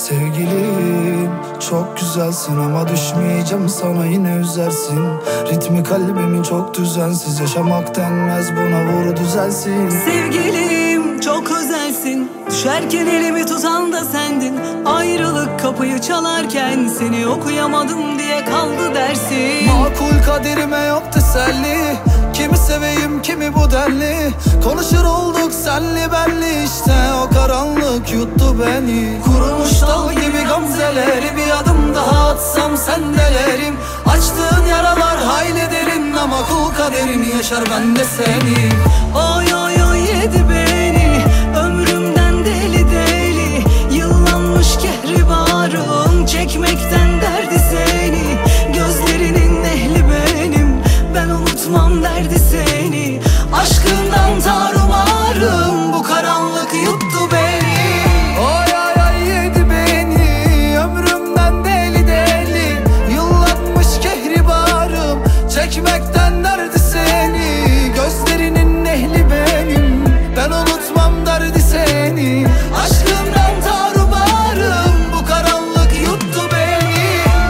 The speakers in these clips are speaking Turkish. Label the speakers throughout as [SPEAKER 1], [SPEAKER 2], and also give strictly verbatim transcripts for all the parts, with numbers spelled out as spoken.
[SPEAKER 1] Sevgilim çok güzelsin ama düşmeyeceğim sana, yine üzersin. Ritmi kalbimin çok düzensiz, yaşamak denmez buna, vur düzelsin.
[SPEAKER 2] Sevgilim çok özelsin, düşerken elimi tutan da sendin. Ayrılık kapıyı çalarken seni okuyamadım diye kaldı dersin.
[SPEAKER 1] Makul kaderime yok teselli, kimi seveyim kimi bu denli. Konuşur olduk senli benli, işte o karanlık yuttu beni. Kurumuş dal gibi gamzeleri, bir adım daha atsam sendelerim. Açtığın yaralar hayli derin ama kul kaderini yaşar ben de seni.
[SPEAKER 2] Oy oy oy yedi beni, ömrümden deli deli. Yıllanmış kehribarım, çekmekten derdi seni. Gözlerinin ehli benim, ben unutmam derdi seni. Aşkından tarumarım, bu karanlık yuttu beni.
[SPEAKER 1] Oy oy oy yedi beni, ömrümden deli deli. Yıllanmış kehribarım, çekmekten derdi seni. Gözlerinin ehli benim, ben unutmam derdi seni.
[SPEAKER 2] Aşkından tarumarım, bu karanlık yuttu beni.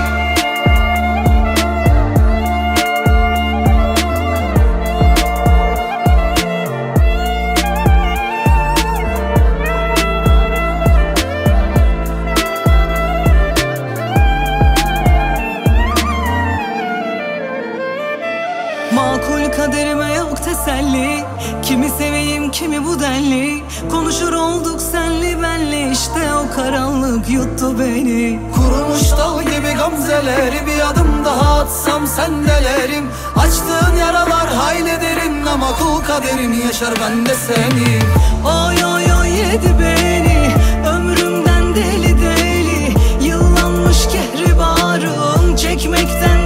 [SPEAKER 2] Makul kaderime yok teselli, kimi seveyim kimi bu denli. Konuşur olduk senli benli, işte o karanlık yuttu beni.
[SPEAKER 1] Kurumuş dal gibi gamzeleri, bir adım daha atsam sendelerim. Açtığın yaralar hayli derin ama kul kaderini yaşar ben de seni.
[SPEAKER 2] Oy oy oy yedi beni, ömrümden deli deli. Yıllanmış kehribarım, çekmekten